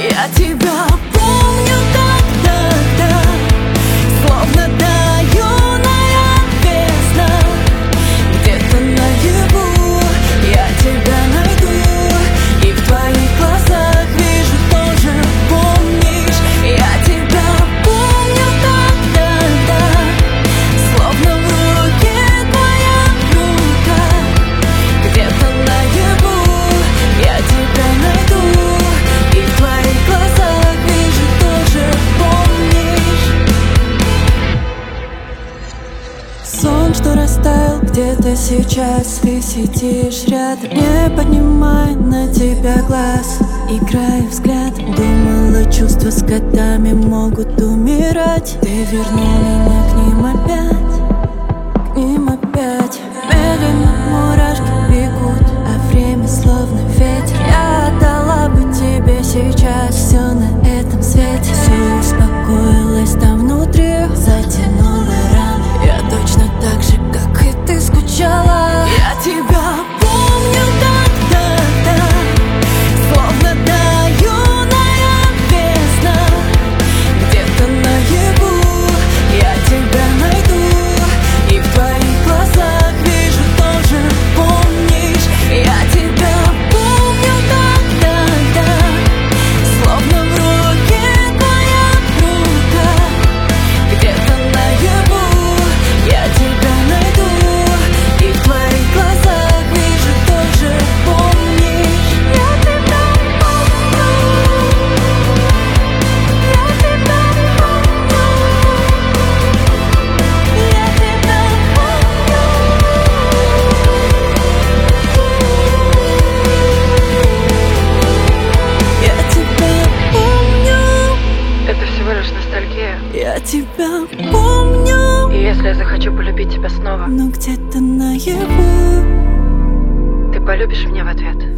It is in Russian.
Я тебя помню как тогда, словно та юная весна. Где-то наяву я тебя найду, и в твоих глазах вижу, тоже помнишь. Я тебя помню как тогда, словно в руке твоя рука. Где-то наяву я тебя найду, и в твоих глазах вижу, тоже помнишь. Сон, что растаял где-то сейчас. Ты сидишь рядом, не поднимай на тебя глаз. Играя взгляд, думала, чувства с годами могут умирать. Ты вернул меня к ним опять, к ним опять. Медленно мурашки бегут, а время словно ветер. Я отдала бы тебе сейчас все на этом свете. Все успокоилось там внутри, затянула раны. Я точно так же, как и ты, скучала. Я тебя помню как тогда, словно та юная весна. Где-то наяву я тебя найду, и в твоих глазах вижу, тоже помнишь. Я тебя помню как тогда, словно в руке твоя рука. Где-то наяву я тебя найду, и в твоих глазах вижу, тоже помнишь. Я тебя помню, я тебя помню, я тебя помню. Я тебя помню, Это всего лишь ностальгия. я тебя помню, И если я захочу полюбить тебя снова, но где-то наяву ты полюбишь меня в ответ.